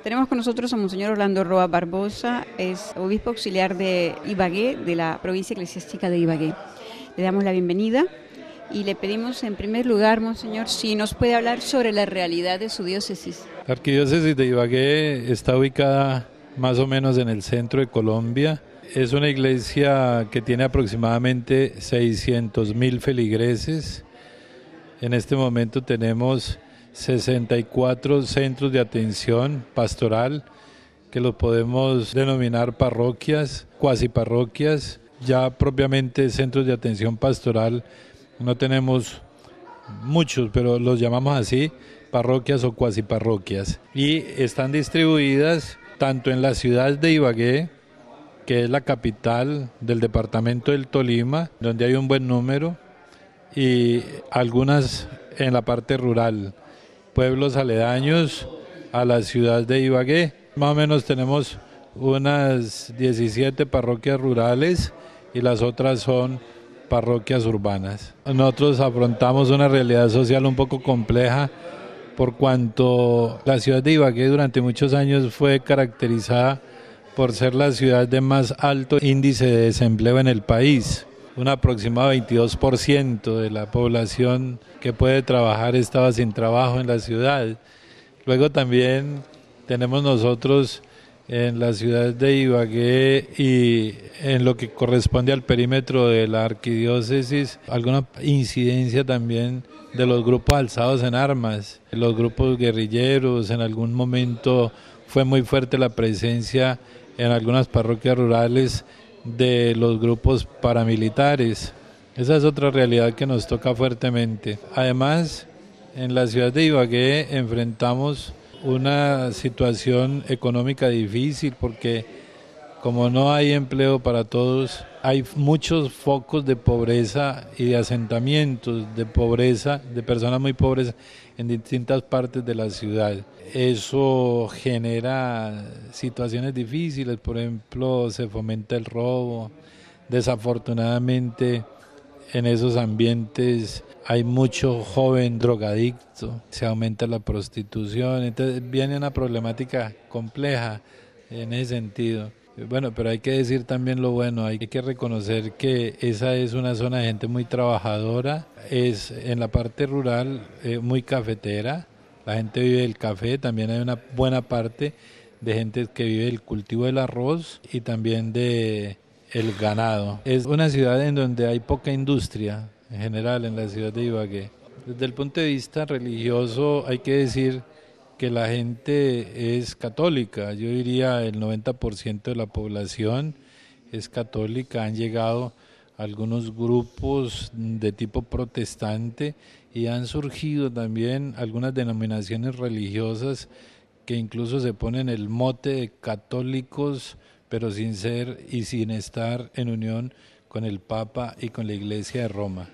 Tenemos con nosotros a Monseñor Orlando Roa Barbosa, es obispo auxiliar de Ibagué, de la provincia eclesiástica de Ibagué. Le damos la bienvenida y le pedimos en primer lugar, Monseñor, si nos puede hablar sobre la realidad de su diócesis. La arquidiócesis de Ibagué está ubicada más o menos en el centro de Colombia. Es una iglesia que tiene aproximadamente 600.000 feligreses. En este momento tenemos 64 centros de atención pastoral, que los podemos denominar parroquias, cuasi parroquias. Ya propiamente centros de atención pastoral no tenemos muchos, pero los llamamos así, parroquias o cuasi parroquias. Y están distribuidas tanto en la ciudad de Ibagué, que es la capital del departamento del Tolima, donde hay un buen número, y algunas en la parte rural, pueblos aledaños a la ciudad de Ibagué. Más o menos tenemos unas 17 parroquias rurales y las otras son parroquias urbanas. Nosotros afrontamos una realidad social un poco compleja por cuanto la ciudad de Ibagué durante muchos años fue caracterizada por ser la ciudad de más alto índice de desempleo en el país. Un aproximado 22% de la población que puede trabajar estaba sin trabajo en la ciudad. Luego también tenemos nosotros en la ciudad de Ibagué y en lo que corresponde al perímetro de la arquidiócesis, alguna incidencia también de los grupos alzados en armas, los grupos guerrilleros. En algún momento fue muy fuerte la presencia en algunas parroquias rurales de los grupos paramilitares. Esa es otra realidad que nos toca fuertemente. Además, en la ciudad de Ibagué enfrentamos una situación económica difícil porque como no hay empleo para todos, hay muchos focos de pobreza y de asentamientos de pobreza, de personas muy pobres en distintas partes de la ciudad. Eso genera situaciones difíciles, por ejemplo, se fomenta el robo. Desafortunadamente, en esos ambientes hay mucho joven drogadicto, se aumenta la prostitución, entonces viene una problemática compleja en ese sentido. Bueno, pero hay que decir también lo bueno, hay que reconocer que esa es una zona de gente muy trabajadora, es en la parte rural muy cafetera, la gente vive del café, también hay una buena parte de gente que vive del cultivo del arroz y también de el ganado. Es una ciudad en donde hay poca industria en general en la ciudad de Ibagué. Desde el punto de vista religioso hay que decir que la gente es católica, yo diría el 90% de la población es católica, han llegado algunos grupos de tipo protestante y han surgido también algunas denominaciones religiosas que incluso se ponen el mote de católicos, pero sin ser y sin estar en unión con el Papa y con la Iglesia de Roma.